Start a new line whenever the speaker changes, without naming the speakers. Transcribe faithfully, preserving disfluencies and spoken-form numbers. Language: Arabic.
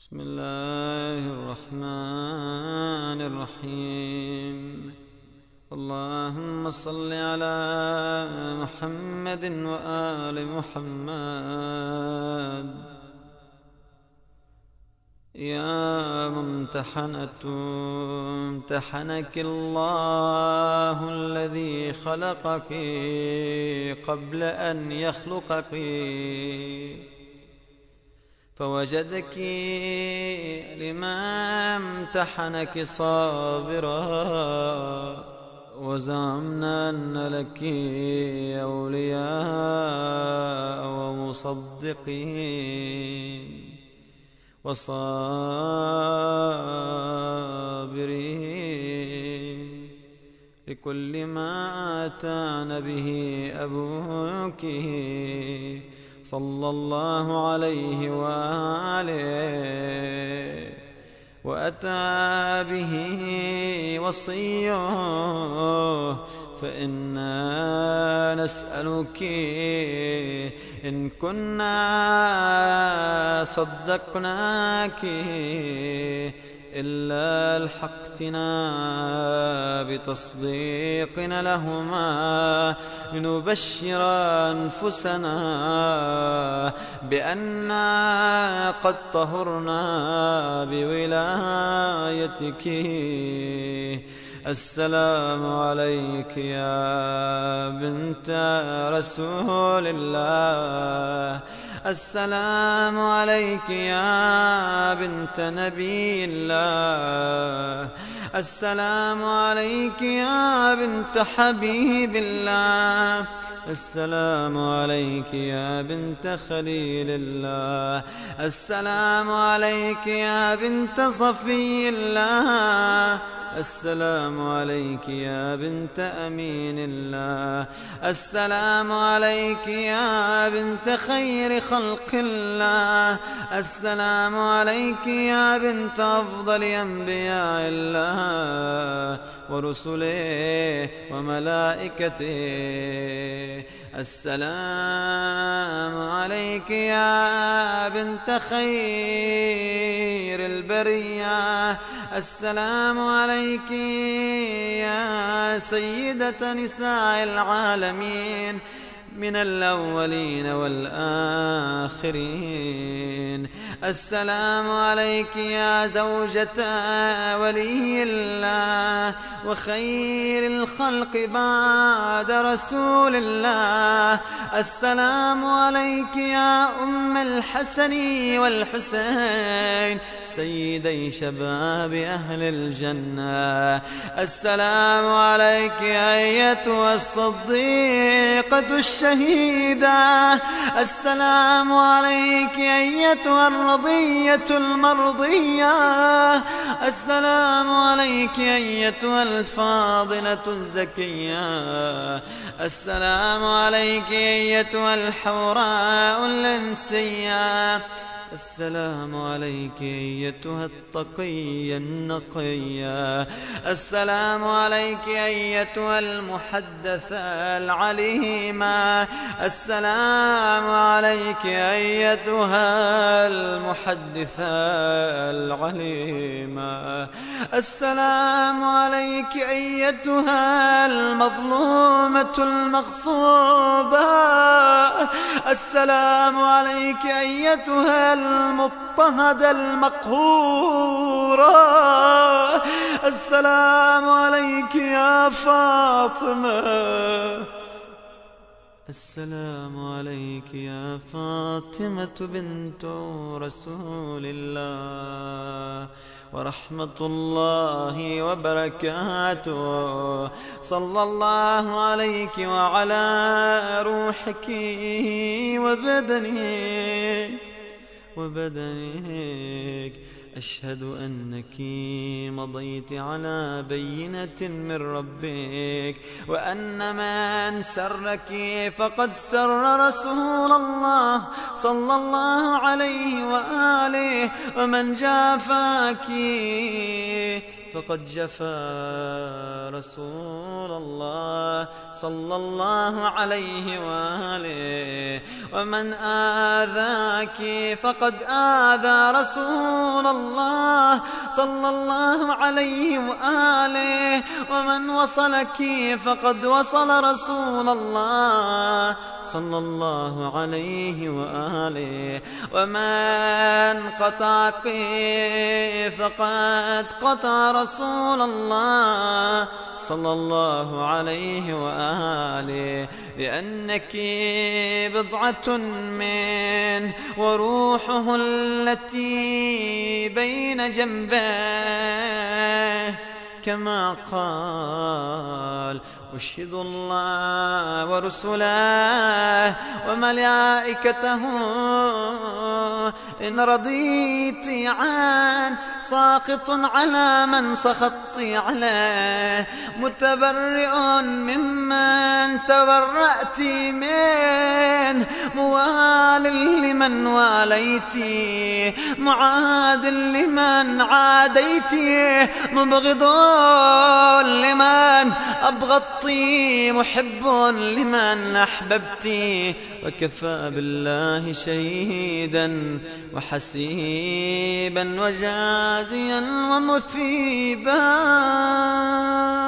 بسم الله الرحمن الرحيم. اللهم صل على محمد وآل محمد. يا ممتحنة امتحنك الله الذي خلقك قبل أن يخلقك، فوجدك لما امتحنك صابرا، وزعمنا أن لك أولياء ومصدقين وصابرين لكل ما آتانا به أبوك صلى الله عليه وآله، وأتى به وصيه، فإنا نسألك إن كنا صدقناك إلا الحقتنا بتصديقنا لهما، لنبشر أنفسنا بأننا قد طهرنا بولايتك. السلام عليك يا بنت رسول الله، السلام عليك يا بنت نبي الله، السلام عليك يا بنت حبيب الله، السلام عليك يا بنت خليل الله، السلام عليك يا بنت صفي الله، السلام عليك يا بنت أمين الله، السلام عليك يا بنت خير خلق الله، السلام عليك يا بنت أفضل أنبياء الله ورسله وملائكته، السلام عليك يا بنت خير البرية، السلام عليك يا سيدة نساء العالمين من الأولين والآخرين، السلام عليك يا زوجة ولي الله وخير الخلق بعد رسول الله، السلام عليك يا أم الحسن والحسين سيدي شباب أهل الجنة، السلام عليك أيتها الصديقة الشهيدة، السلام عليك أيتها الرضية المرضية، السلام عليك أيتها الفاضلة الزكية، السلام عليك أيتها الحوراء الأنسية، السلام عليك أيتها التقية النقية، السلام عليك أيتها المحدثة العليمة، السلام عليك أيتها المحدثة العليمة، السلام عليك أيتها المظلومة المغصوبة، السلام عليك أيتها المضطهدة المقهورة، السلام عليك يا فاطمة، السلام عليك يا فاطمة بنت رسول الله ورحمة الله وبركاته، صلى الله عليك وعلى روحك وبدنك وبدنك. أشهد أنك مضيت على بينة من ربك، وأن من سرك فقد سر رسول الله صلى الله عليه وآله، ومن جافاك فقد جفا رسول الله صلى الله عليه وآله، ومن آذاك فقد آذى رسول الله صلى الله عليه وآله، ومن وصلك فقد وصل رسول الله صلى الله عليه وآله، ومن قطعك فقد قطع رسول الله صلى الله عليه وآله، لأنك بضعة منه وروحه التي بين جنبيه، كما قال: أشهد الله ورسله وملائكته إن رضيت عن ساقط على من سخطت عليه، متبرئ ممن تبرأت منه، موال لمن واليت، معاد لمن عاديت، مبغض لمن أبغضت، محب لمن أحببت، وكفى بالله شهيدا وحسيبا وجازيا ومثيبا.